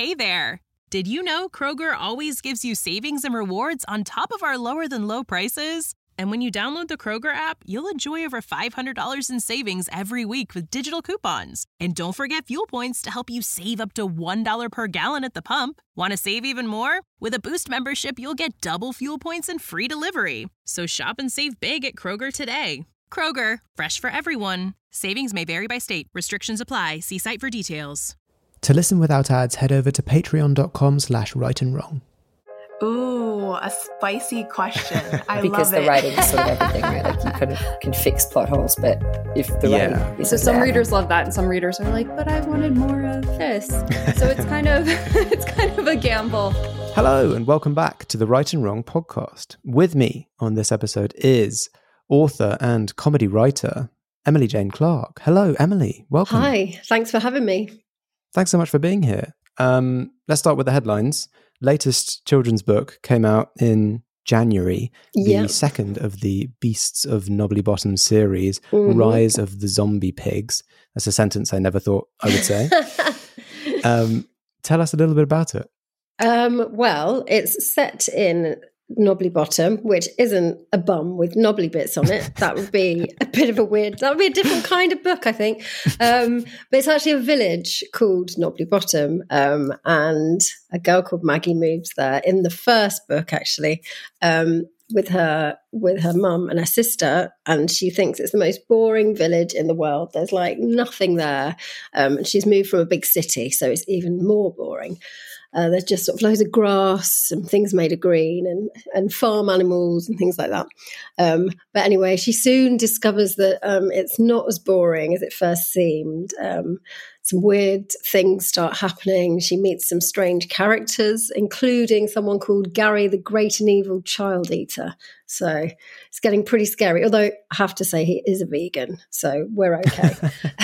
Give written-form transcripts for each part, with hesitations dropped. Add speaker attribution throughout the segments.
Speaker 1: Hey there! Did you know Kroger always gives you savings and rewards on top of our lower than low prices? And when you download the Kroger app, you'll enjoy over $500 in savings every week with digital coupons. And don't forget fuel points to help you save up to $1 per gallon at the pump. Want to save even more? With a Boost membership, you'll get double fuel points and free delivery. So shop and save big at Kroger today. Kroger, fresh for everyone. Savings may vary by state. Restrictions apply. See site for details.
Speaker 2: To listen without ads, head over to patreon.com/rightandwrong.
Speaker 3: Ooh, a spicy question. I
Speaker 4: because
Speaker 3: love
Speaker 4: the
Speaker 3: it.
Speaker 4: writing is sort of everything, right? Like you kind of can fix plot holes, but if the writing isn't
Speaker 5: So some
Speaker 4: there,
Speaker 5: readers love that, and some readers are like, "But I wanted more of this." So it's kind of a gamble.
Speaker 2: Hello and welcome back to the Right and Wrong podcast. With me on this episode is author and comedy writer Emily Jane Clark. Hello, Emily. Welcome.
Speaker 6: Hi. Thanks for having me.
Speaker 2: Thanks so much for being here. Let's start with the headlines. Latest children's book came out in January, the second of the Beasts of Knobbly Bottom series, Rise of the Zombie Pigs. That's a sentence I never thought I would say. Tell us a little bit about it.
Speaker 6: Well, it's set in Knobbly Bottom, which isn't a bum with knobbly bits on it. That would be a bit of that would be a different kind of book, I think. But it's actually a village called Knobbly Bottom, and a girl called Maggie moves there in the first book, actually, with her mum and her sister, and she thinks it's the most boring village in the world. There's like nothing there, and she's moved from a big city, so it's even more boring. There's just sort of loads of grass and things made of green and farm animals and things like that. But anyway, she soon discovers that it's not as boring as it first seemed. Some weird things start happening. She meets some strange characters, including someone called Gary the Great and Evil Child Eater. So it's getting pretty scary, although I have to say he is a vegan, so we're okay.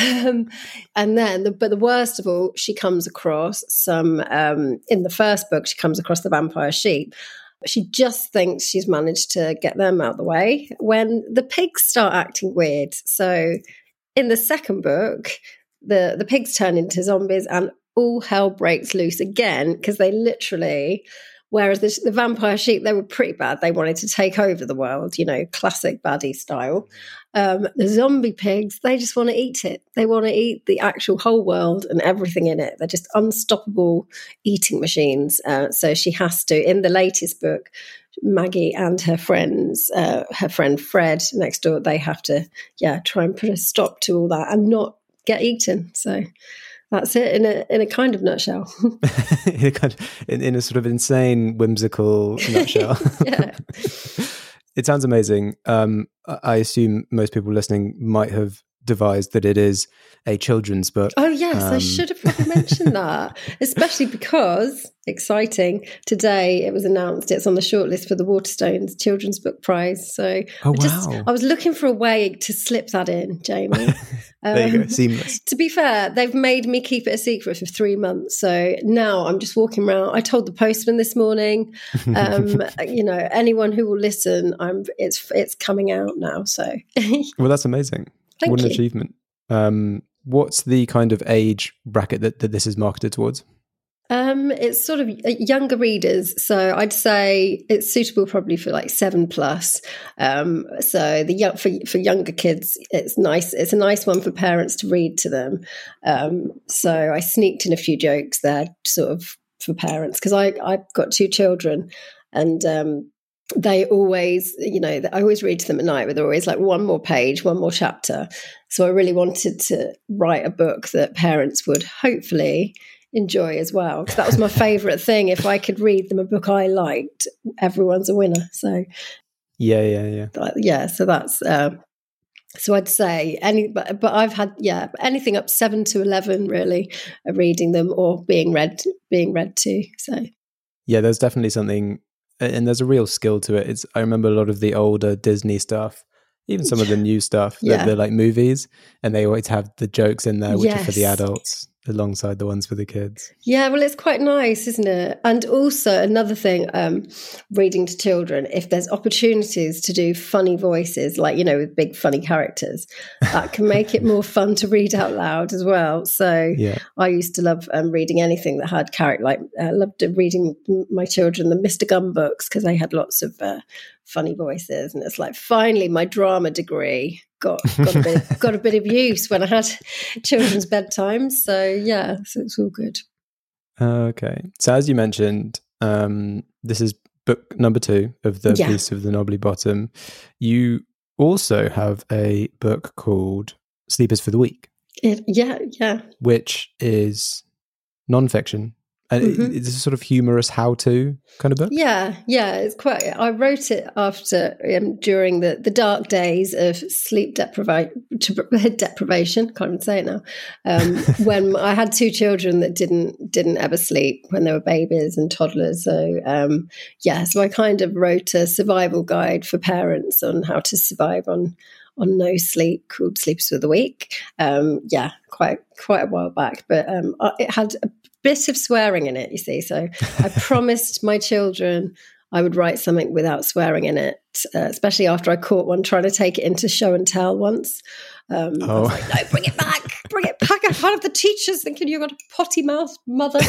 Speaker 6: But the worst of all, she comes across some, in the first book, she comes across the vampire sheep. She just thinks she's managed to get them out of the way when the pigs start acting weird. So in the second book, the pigs turn into zombies and all hell breaks loose again, because they literally, whereas the vampire sheep, they were pretty bad. They wanted to take over the world, classic baddie style. The zombie pigs, they just want to eat it. They want to eat the actual whole world and everything in it. They're just unstoppable eating machines. So she has to, in the latest book, Maggie and her friends, her friend Fred next door, they have to, try and put a stop to all that and not get eaten. So that's it in a kind of nutshell.
Speaker 2: in a sort of insane, whimsical nutshell.
Speaker 6: Yeah.
Speaker 2: It sounds amazing. I assume most people listening might have devised that it is a children's book.
Speaker 6: Oh yes, I should have probably mentioned that, especially because, exciting, today it was announced it's on the shortlist for the Waterstones Children's Book Prize. So I was looking for a way to slip that in, Jamie.
Speaker 2: There you go, seamless.
Speaker 6: To be fair, they've made me keep it a secret for 3 months. So now I'm just walking around. I told the postman this morning, anyone who will listen, it's coming out now. So
Speaker 2: well, that's amazing.
Speaker 6: Thank
Speaker 2: what an
Speaker 6: you.
Speaker 2: achievement. What's the kind of age bracket that this is marketed towards?
Speaker 6: It's sort of younger readers, so I'd say it's suitable probably for like 7+. So for younger kids, it's nice. It's a nice one for parents to read to them. So I sneaked in a few jokes there, sort of for parents, because I've got 2 children, and they always, I always read to them at night, but they're always like one more page, one more chapter. So I really wanted to write a book that parents would hopefully enjoy as well, because that was my favourite thing. If I could read them a book I liked, everyone's a winner. So so that's so I'd say but I've had anything up 7 to 11 really are reading them or being read to. So
Speaker 2: there's definitely something, and there's a real skill to it. I remember a lot of the older Disney stuff, even some of the new stuff, they're like movies, and they always have the jokes in there which are for the adults. alongside the ones for the kids.
Speaker 6: Yeah, well, it's quite nice, isn't it? And also another thing, reading to children, if there's opportunities to do funny voices, like, with big funny characters, that can make it more fun to read out loud as well. So I used to love reading anything that had character, like I loved reading my children the Mr. Gum books because they had lots of funny voices. And it's like, finally, my drama degree got a bit of use when I had children's bedtime. So so it's all good.
Speaker 2: Okay. So as you mentioned, this is book number 2 of the Beasts of the Knobbly Bottom. You also have a book called Sleepers for the Week. Which is non-fiction. And it's a sort of humorous how-to kind of book? Yeah. It's quite... I wrote it after,
Speaker 6: during the dark days of sleep deprivation, can't even say it now, when I had 2 children that didn't ever sleep when they were babies and toddlers. So, so I kind of wrote a survival guide for parents on how to survive on no sleep called Sleepers for the Week. Quite a while back, but it had a bit of swearing in it, you see. So I promised my children I would write something without swearing in it, especially after I caught one trying to take it into show and tell once. I was like, no, bring it back. I can't have the teachers thinking you've got a potty mouth mother.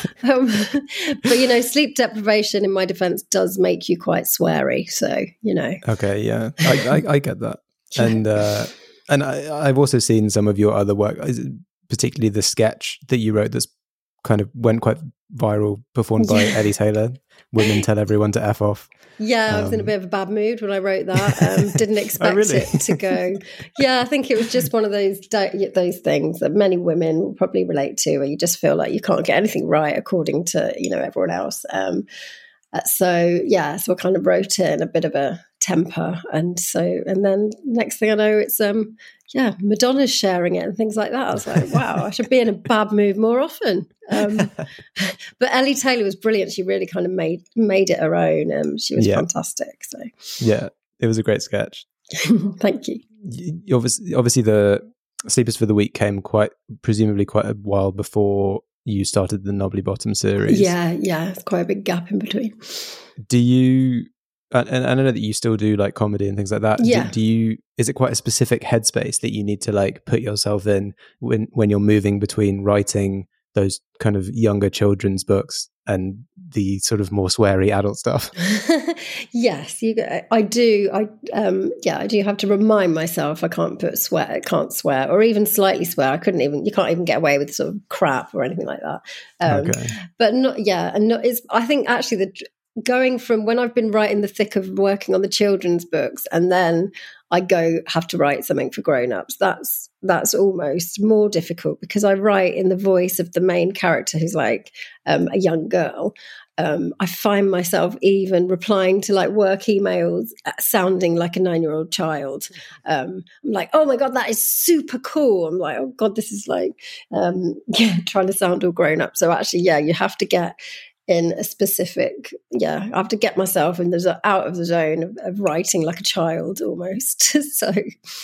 Speaker 6: But, sleep deprivation, in my defense, does make you quite sweary. So,
Speaker 2: Okay, yeah. I get that. And I've also seen some of your other work, particularly the sketch that you wrote that's kind of went quite viral, performed by Ellie Taylor. Women tell everyone to F off.
Speaker 6: Yeah, I was in a bit of a bad mood when I wrote that. Didn't expect it to go. Yeah, I think it was just one of those things that many women will probably relate to, where you just feel like you can't get anything right according to everyone else. So I kind of wrote it in a bit of a temper, and then next thing I know, it's Madonna's sharing it and things like that. I was like, wow, I should be in a bad mood more often. But Ellie Taylor was brilliant. She really kind of made it her own. She was fantastic. So
Speaker 2: it was a great sketch.
Speaker 6: Thank you.
Speaker 2: Obviously, the Sleepers for the Week came presumably quite a while before you started the Knobbly Bottom series.
Speaker 6: Yeah, it's quite a big gap in between.
Speaker 2: Do you? And I know that you still do like comedy and things like that.
Speaker 6: Yeah.
Speaker 2: Do you? Is it quite a specific headspace that you need to like put yourself in when you're moving between writing those kind of younger children's books and the sort of more sweary adult stuff?
Speaker 6: Yes, I do. I do have to remind myself I can't swear, or even slightly swear. You can't even get away with sort of crap or anything like that.
Speaker 2: Okay.
Speaker 6: But I think actually going from when I've been right in the thick of working on the children's books, and then I have to write something for grown-ups, that's almost more difficult, because I write in the voice of the main character, who's like a young girl. I find myself even replying to like work emails sounding like a 9-year-old child. I'm like, oh my God, that is super cool. I'm like, oh God, this is like, trying to sound all grown up. So actually, you have to get in a specific, I have to get myself out of the zone of writing like a child almost. So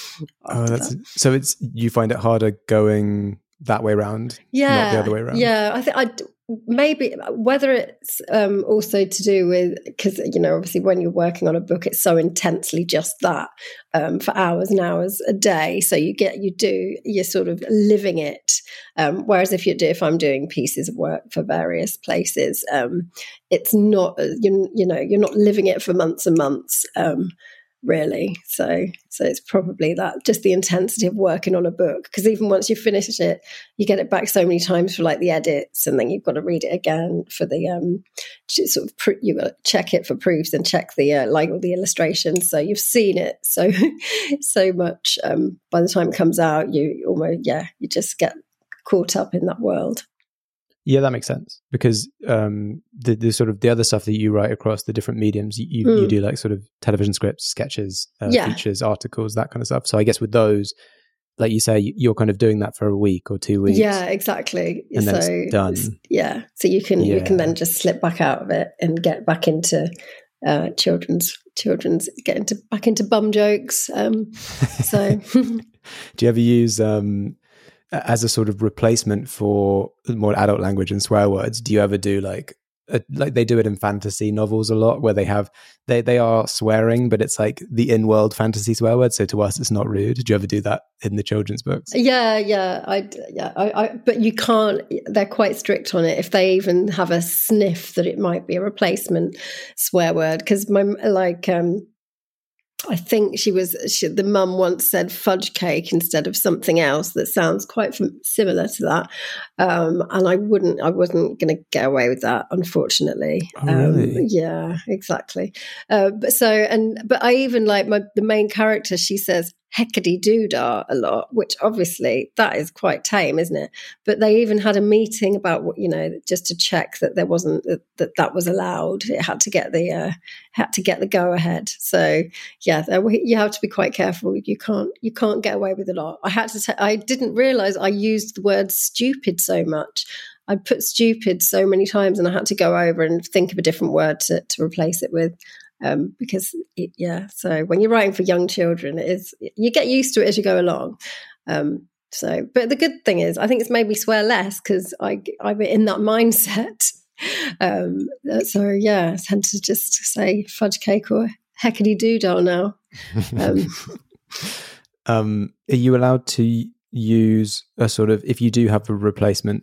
Speaker 2: you find it harder going that way around, not the other way around.
Speaker 6: Yeah, I think maybe whether it's also to do with, because obviously when you're working on a book, it's so intensely just that for hours and hours a day, so you're sort of living it, whereas if I'm doing pieces of work for various places, it's not you're not living it for months and months, really. So it's probably that, just the intensity of working on a book, because even once you finish it, you get it back so many times for like the edits, and then you've got to read it again for the you've got to check it for proofs and check the like all the illustrations. So you've seen it so much, by the time it comes out, you almost you just get caught up in that world.
Speaker 2: Yeah, that makes sense, because the sort of the other stuff that you write across the different mediums, you do like sort of television scripts, sketches, features, articles, that kind of stuff. So I guess with those, like you say, you're kind of doing that for a week or 2 weeks.
Speaker 6: Yeah, exactly.
Speaker 2: And then it's done.
Speaker 6: So you can then just slip back out of it and get back into children's back into bum jokes. So
Speaker 2: do you ever use as a sort of replacement for more adult language and swear words, do you ever do like they do it in fantasy novels a lot, where they are swearing, but it's like the in-world fantasy swear word, so to us it's not rude? Do you ever do that in the children's books?
Speaker 6: But you can't, they're quite strict on it if they even have a sniff that it might be a replacement swear word, because I think the mum once said fudge cake instead of something else that sounds quite similar to that. And I wasn't going to get away with that, unfortunately.
Speaker 2: Oh, really?
Speaker 6: Yeah, exactly. But I even like the main character, she says heckady doodah a lot, which obviously that is quite tame, isn't it? But they even had a meeting about what, just to check that there wasn't that was allowed. It had to get the go ahead. So yeah, you have to be quite careful. You can't get away with a lot. I didn't realize I used the word stupid so much. I put stupid so many times, and I had to go over and think of a different word to replace it with. So when you're writing for young children, you get used to it as you go along. But the good thing is, I think it's made me swear less because I'm in that mindset. I tend to just say fudge cake or heckady doodah now.
Speaker 2: Are you allowed to use a sort of, if you do have a replacement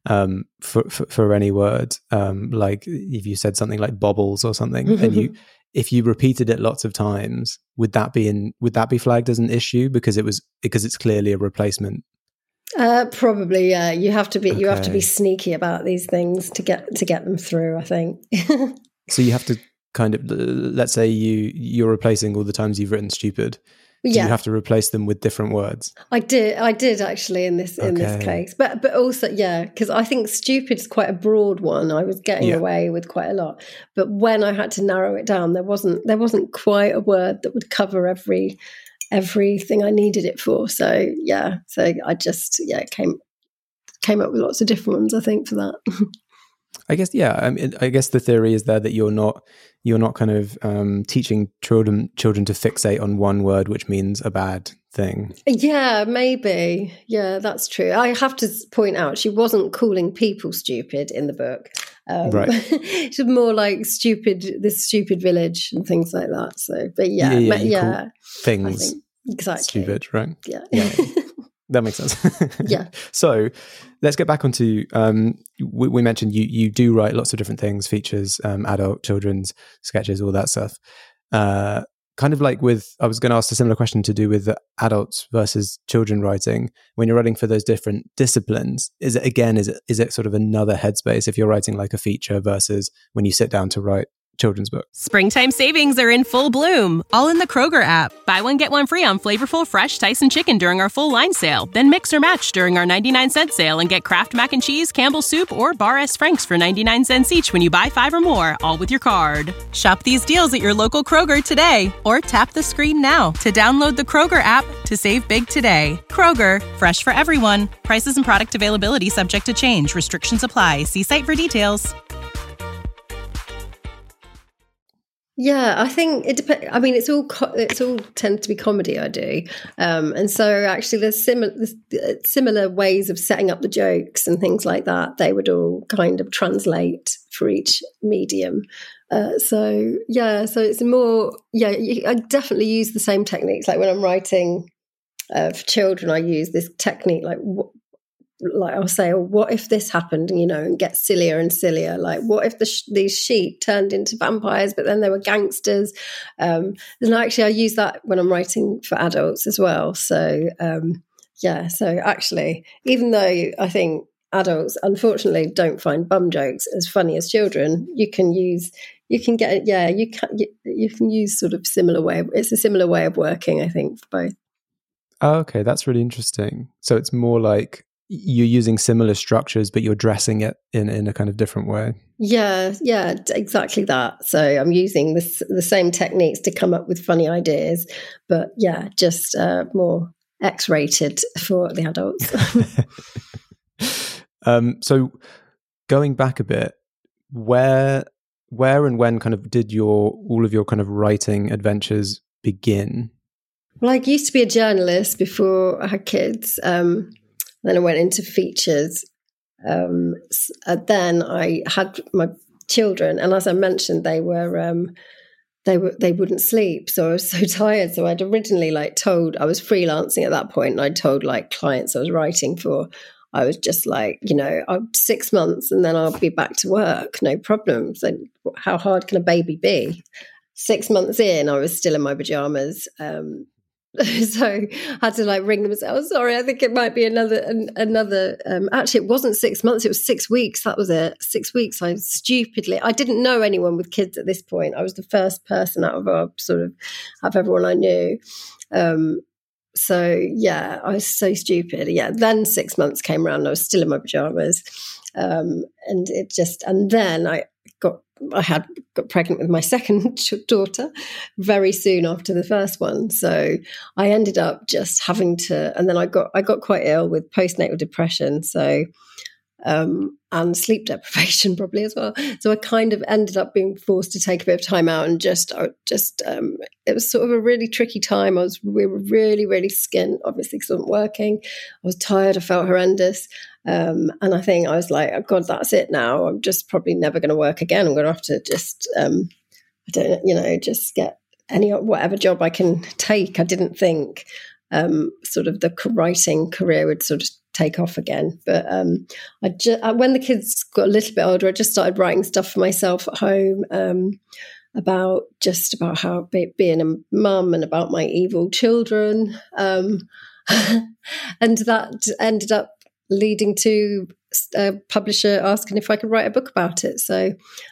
Speaker 2: for any word, like if you said something like bobbles or something, and if you repeated it lots of times, would that be flagged as an issue because it's clearly a replacement?
Speaker 6: Probably, yeah. You have to be sneaky about these things to get them through, I think.
Speaker 2: So you have to kind of, let's say you're replacing all the times you've written stupid. Do you have to replace them with different words? I
Speaker 6: did actually in this case, but also because I think stupid is quite a broad one. I was getting away with quite a lot, but when I had to narrow it down, there wasn't quite a word that would cover everything I needed it for. So I just came up with lots of different ones, I think, for that.
Speaker 2: I guess, I guess the theory is there that you're not kind of teaching children to fixate on one word, which means a bad thing. Yeah,
Speaker 6: maybe. Yeah, that's true. I have to point out, she wasn't calling people stupid in the book.
Speaker 2: Right.
Speaker 6: She was more like this stupid village and things like that. So, but
Speaker 2: things
Speaker 6: exactly
Speaker 2: stupid, right?
Speaker 6: Yeah.
Speaker 2: That makes sense.
Speaker 6: Yeah.
Speaker 2: So let's get back onto, we mentioned you do write lots of different things, features, adult, children's, sketches, all that stuff. Kind of like I was going to ask a similar question to do with the adults versus children writing. When you're writing for those different disciplines, is it sort of another headspace if you're writing like a feature versus when you sit down to write children's book?
Speaker 1: Springtime savings are in full bloom, all in the Kroger app. Buy one, get one free on flavorful, fresh Tyson chicken during our full line sale. Then mix or match during our 99-cent sale and get Kraft Mac and Cheese, Campbell's Soup, or Bar S. Frank's for 99 cents each when you buy 5 or more, all with your card. Shop these deals at your local Kroger today, or tap the screen now to download the Kroger app to save big today. Kroger, fresh for everyone. Prices and product availability subject to change. Restrictions apply. See site for details.
Speaker 6: Yeah, I think it depends. I mean, it's all tends to be comedy I do, and so actually there's similar ways of setting up the jokes and things like that. They would all kind of translate for each medium. So it's more. Yeah, I definitely use the same techniques. Like when I'm writing for children, I use this technique like I'll say, what if this happened, and get sillier and sillier. Like, what if these sheep turned into vampires, but then they were gangsters? Then actually I use that when I'm writing for adults as well. So, so actually, even though I think adults, unfortunately, don't find bum jokes as funny as children, you can use sort of similar way. It's a similar way of working, I think, for both.
Speaker 2: Oh, okay. That's really interesting. So it's more like you're using similar structures, but you're dressing it in a kind of different way. Yeah,
Speaker 6: exactly that. So I'm using the same techniques to come up with funny ideas, but just more X-rated for the adults.
Speaker 2: So going back a bit, where and when kind of did all of your kind of writing adventures begin?
Speaker 6: Well, I used to be a journalist before I had kids. Then I went into features. Then I had my children, and as I mentioned, they wouldn't sleep, so I was so tired. So I'd originally told, I was freelancing at that point, and I told clients I was writing for, I was just I'm 6 months and then I'll be back to work, no problem. So how hard can a baby be? 6 months in, I was still in my pajamas. So I had to ring them and say, "Oh, sorry, I think it might be another." Actually, it wasn't 6 months; it was 6 weeks. That was it. 6 weeks. I didn't know anyone with kids at this point. I was the first person out of everyone I knew. So yeah, I was so stupid. Yeah. Then 6 months came around, and I was still in my pajamas, and then I got pregnant with my second daughter very soon after the first one. So I ended up just having to, and then I got quite ill with postnatal depression. So, and sleep deprivation probably as well. So I kind of ended up being forced to take a bit of time out, and it was sort of a really tricky time. We were really, really skint, obviously, because I wasn't working. I was tired. I felt horrendous. And I think I was like, oh God, that's it now. I'm just probably never going to work again. I'm going to have to just, just get whatever job I can take. I didn't think sort of the writing career would sort of take off again. But when the kids got a little bit older, I just started writing stuff for myself at home about how being a mum and about my evil children. And that ended up leading to a publisher asking if I could write a book about it. So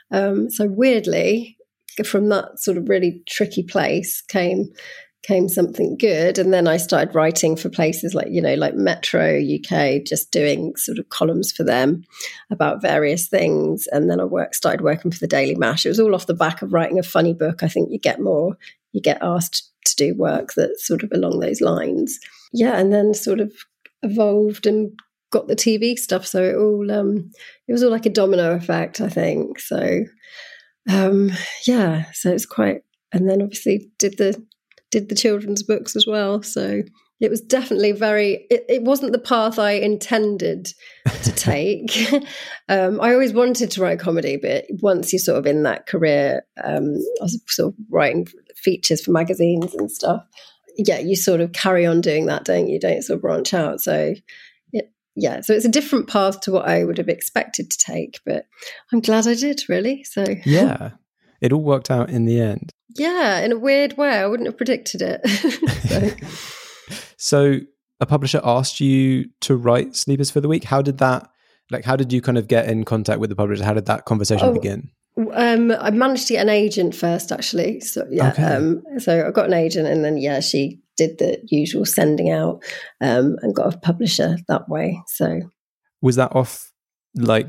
Speaker 6: weirdly, from that sort of really tricky place came something good. And then I started writing for places like Metro UK, just doing sort of columns for them about various things. And then I started working for the Daily Mash. It was all off the back of writing a funny book. I think you get asked to do work that's sort of along those lines. Yeah. And then sort of evolved and got the TV stuff. So it was all like a domino effect, I think. So, so it's quite, and then obviously did the children's books as well. So it was definitely it wasn't the path I intended to take. I always wanted to write comedy, but once you're sort of in that career, I was sort of writing features for magazines and stuff. Yeah, you sort of carry on doing that, don't you? Don't sort of branch out. So so it's a different path to what I would have expected to take, but I'm glad I did, really. So
Speaker 2: yeah, it all worked out in the end.
Speaker 6: Yeah, in a weird way. I wouldn't have predicted it.
Speaker 2: So a publisher asked you to write Sleepers for the Week. How did you kind of get in contact with the publisher? How did that conversation begin?
Speaker 6: I managed to get an agent first, actually. So yeah, okay. So I got an agent, and then she did the usual sending out, and got a publisher that way. So
Speaker 2: was that off like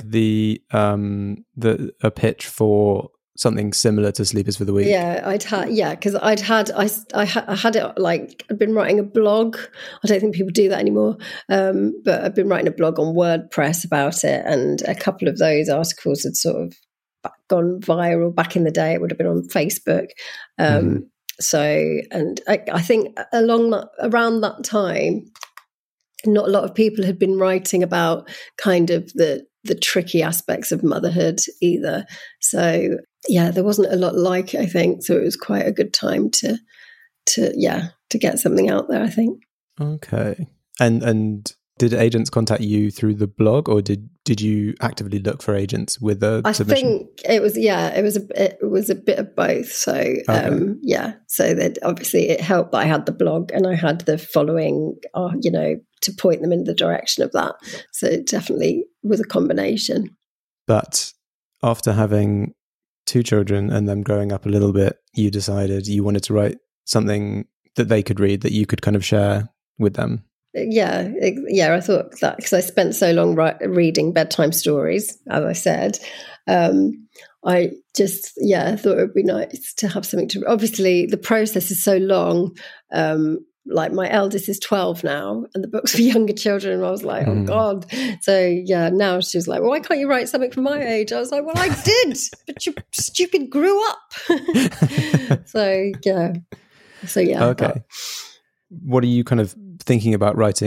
Speaker 2: a pitch for something similar to Sleepers for the Week?
Speaker 6: Yeah, because I had it I'd been writing a blog. I don't think people do that anymore, but I've been writing a blog on WordPress about it, and a couple of those articles had sort of gone viral back in the day. It would have been on Facebook. So, and I think around that time, not a lot of people had been writing about kind of the tricky aspects of motherhood either. So yeah, there wasn't a lot like it, I think. So it was quite a good time to get something out there, I think.
Speaker 2: Okay. And did agents contact you through the blog, or did you actively look for agents with a submission?
Speaker 6: I think it was a bit of both. So okay. So that obviously it helped that I had the blog and I had the following, to point them in the direction of that. So it definitely was a combination.
Speaker 2: But after having 2 children and them growing up a little bit, you decided you wanted to write something that they could read, that you could kind of share with them.
Speaker 6: Yeah, I thought that because I spent so long reading bedtime stories, as I said, I just, thought it would be nice to have something to, obviously the process is so long. Like my eldest is 12 now and the book's for younger children. And I was like, oh God. So now she was like, well, why can't you write something for my age? I was like, well, I did, but you stupid grew up. So
Speaker 2: okay. What are you kind of thinking about writing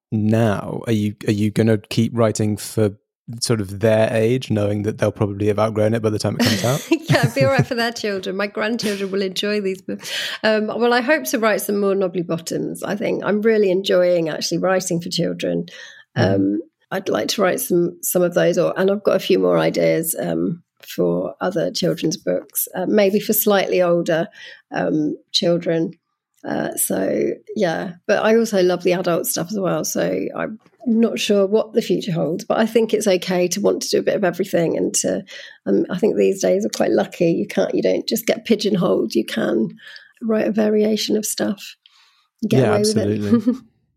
Speaker 2: now, are you going to keep writing for sort of their age, knowing that they'll probably have outgrown it by the time it comes out?
Speaker 6: Yeah, it'd be all right for their children. My grandchildren will enjoy these books. Well, I hope to write some more Knobbly Bottoms. I think I'm really enjoying actually writing for children. I'd like to write some of those, and I've got a few more ideas for other children's books, maybe for slightly older children. So yeah, but I also love the adult stuff as well. So I'm not sure what the future holds, but I think it's okay to want to do a bit of everything. And to, I think these days are quite lucky. You don't just get pigeonholed. You can write a variation of stuff. Get away
Speaker 2: absolutely.
Speaker 6: with it.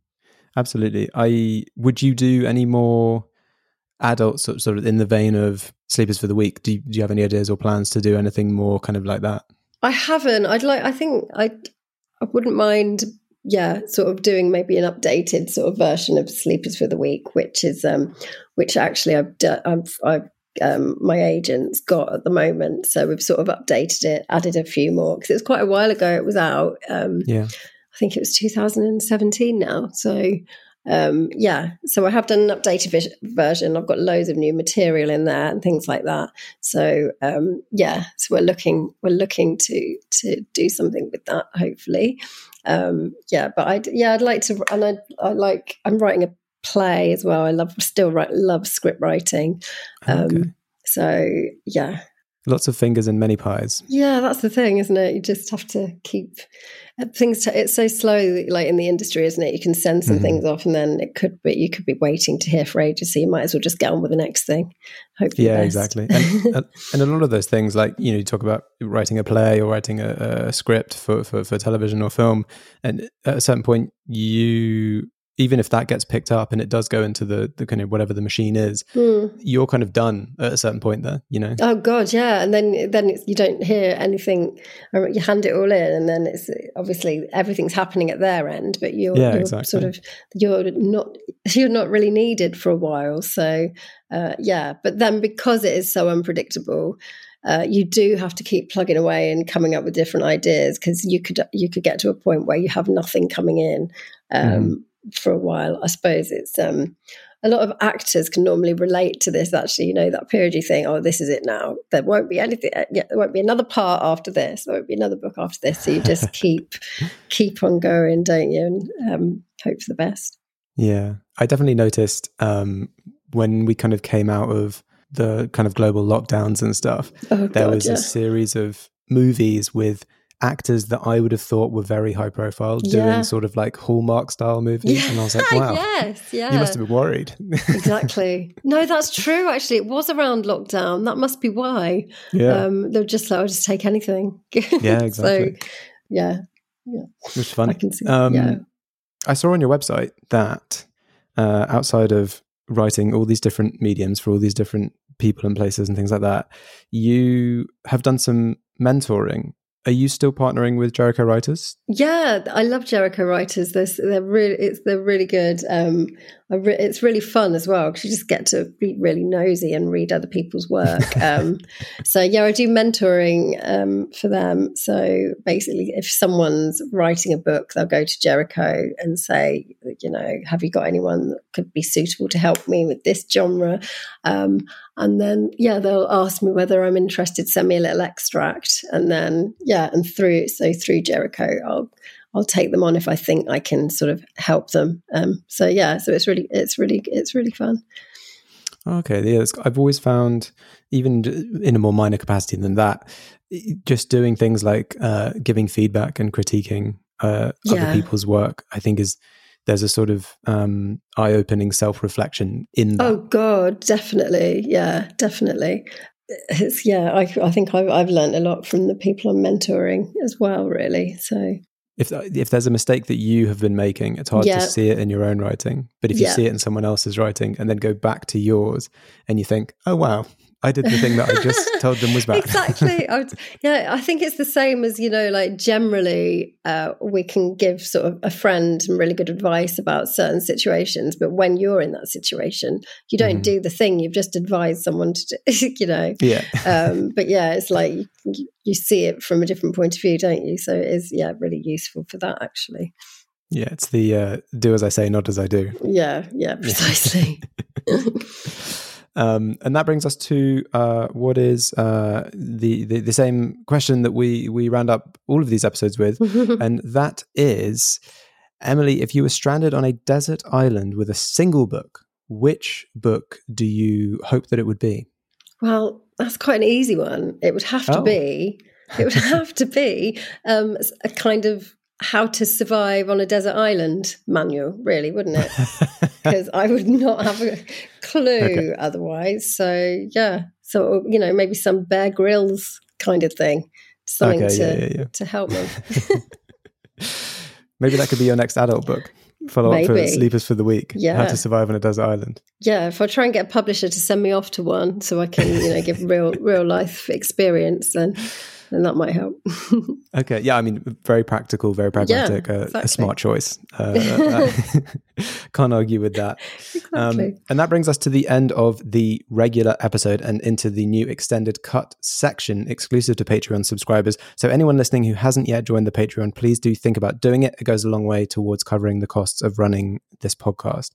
Speaker 2: Absolutely. Would you do any more adult sort of in the vein of Sleepers for the Week? Do you have any ideas or plans to do anything more kind of like that? I
Speaker 6: haven't. I wouldn't mind, sort of doing maybe an updated sort of version of Sleepers for the Week, which is which actually I've my agent's got at the moment. So we've sort of updated it, added a few more, because it was quite a while ago it was out. I think it was 2017 now. So so I have done an updated version. I've got loads of new material in there and things like that. So so we're looking to do something with that, hopefully. But I'd like to, and I'm writing a play as well. I love script writing. So yeah.
Speaker 2: Lots of fingers in many pies.
Speaker 6: Yeah, that's the thing, isn't it? You just have to keep things. It's so slow, like in the industry, isn't it? You can send some things off, and then you could be waiting to hear for ages. So you might as well just get on with the next thing. Hopefully,
Speaker 2: exactly. And a lot of those things, like you talk about writing a play or writing a script for television or film, and at a certain point, even if that gets picked up and it does go into the kind of whatever the machine is, you're kind of done at a certain point there, Oh
Speaker 6: God, yeah. And then you don't hear anything. You hand it all in, and then it's obviously everything's happening at their end, but you're sort of you're not really needed for a while. So but then because it is so unpredictable, you do have to keep plugging away and coming up with different ideas, because you could get to a point where you have nothing coming in. For a while. I suppose it's a lot of actors can normally relate to this, actually, that period you think, oh, this is it now, there won't be anything, there won't be another part after this, there won't be another book after this, so you just keep on going, don't you, and hope for the best.
Speaker 2: I definitely noticed when we kind of came out of the kind of global lockdowns and stuff, there was a series of movies with actors that I would have thought were very high profile doing sort of like Hallmark style movies, and I was like, wow, you must have been worried.
Speaker 6: Exactly. No, that's true, actually. It was around lockdown, that must be why. They're just like, I'll just take anything.
Speaker 2: Yeah, exactly.
Speaker 6: So
Speaker 2: which is funny.
Speaker 6: I can see.
Speaker 2: I saw on your website that outside of writing all these different mediums for all these different people and places and things like that, you have done some mentoring. Are you still partnering with Jericho Writers? Yeah,
Speaker 6: I love Jericho Writers. They're really good. It's really fun as well, because you just get to be really nosy and read other people's work. So I do mentoring for them. So basically, if someone's writing a book, they'll go to Jericho and say, have you got anyone that could be suitable to help me with this genre? And then, they'll ask me whether I'm interested, send me a little extract. And then, and through Jericho, I'll take them on if I think I can sort of help them. So it's really fun.
Speaker 2: Okay. I've always found, even in a more minor capacity than that, just doing things like giving feedback and critiquing other people's work, I think there's a sort of eye-opening self-reflection in that.
Speaker 6: Oh God, definitely. Yeah, definitely. I think I've learned a lot from the people I'm mentoring as well, really. So
Speaker 2: if there's a mistake that you have been making, it's hard to see it in your own writing. But if you see it in someone else's writing and then go back to yours and you think, oh wow, I did the thing that I just told them was bad.
Speaker 6: Exactly. I think it's the same as, like generally we can give sort of a friend some really good advice about certain situations, but when you're in that situation, you don't do the thing you've just advised someone to do, but it's like you see it from a different point of view, don't you? So it is, really useful for that, actually.
Speaker 2: Yeah, it's the do as I say, not as I do.
Speaker 6: Yeah, precisely.
Speaker 2: And that brings us to what is the same question that we round up all of these episodes with, and that is, Emily, if you were stranded on a desert island with a single book, which book do you hope that it would be? Well,
Speaker 6: that's quite an easy one. It would have to be. It would have to be a kind of how to survive on a desert island manual, really, wouldn't it? Because I would not have a clue otherwise. So, so maybe some Bear Grylls kind of thing, something to help me.
Speaker 2: Maybe that could be your next adult book. Follow up for Sleepers for the Week. Yeah. How to survive on a desert island.
Speaker 6: Yeah, if I try and get a publisher to send me off to one so I can, give real life experience, then that might help.
Speaker 2: Okay. Yeah, I mean, very practical, very pragmatic, exactly. A smart choice. Can't argue with that.
Speaker 6: Exactly.
Speaker 2: And that brings us to the end of the regular episode and into the new extended cut section exclusive to Patreon subscribers. So anyone listening who hasn't yet joined the Patreon, please do think about doing it. It goes a long way towards covering the costs of running this podcast.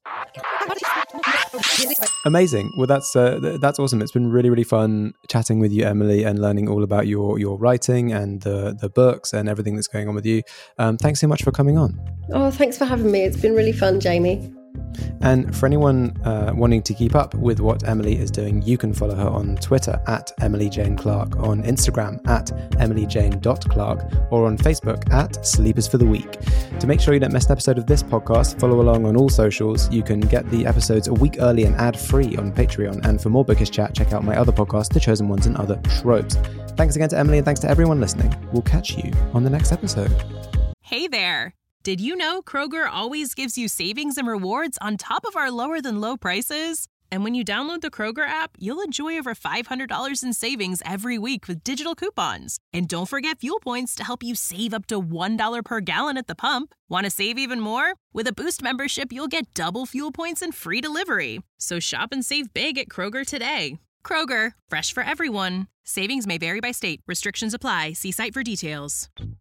Speaker 2: Amazing. Well, that's awesome. It's been really, really fun chatting with you, Emily, and learning all about your writing and the books and everything that's going on with you. Thanks so much for coming on.
Speaker 6: Oh, thanks for having me. It's been really fun, Jamie.
Speaker 2: And for anyone wanting to keep up with what Emily is doing, you can follow her on Twitter at Emily Jane Clark, on Instagram at emilyjane.clark, or on Facebook at Sleepers for the Week. To make sure you don't miss an episode of this podcast, follow along on all socials. You can get the episodes a week early and ad-free on Patreon. And for more bookish chat, check out my other podcast, The Chosen Ones and Other Tropes. Thanks again to Emily, and thanks to everyone listening. We'll catch you on the next episode.
Speaker 1: Hey there. Did you know Kroger always gives you savings and rewards on top of our lower than low prices? And when you download the Kroger app, you'll enjoy over $500 in savings every week with digital coupons. And don't forget fuel points to help you save up to $1 per gallon at the pump. Want to save even more? With a Boost membership, you'll get double fuel points and free delivery. So shop and save big at Kroger today. Kroger, fresh for everyone. Savings may vary by state. Restrictions apply. See site for details.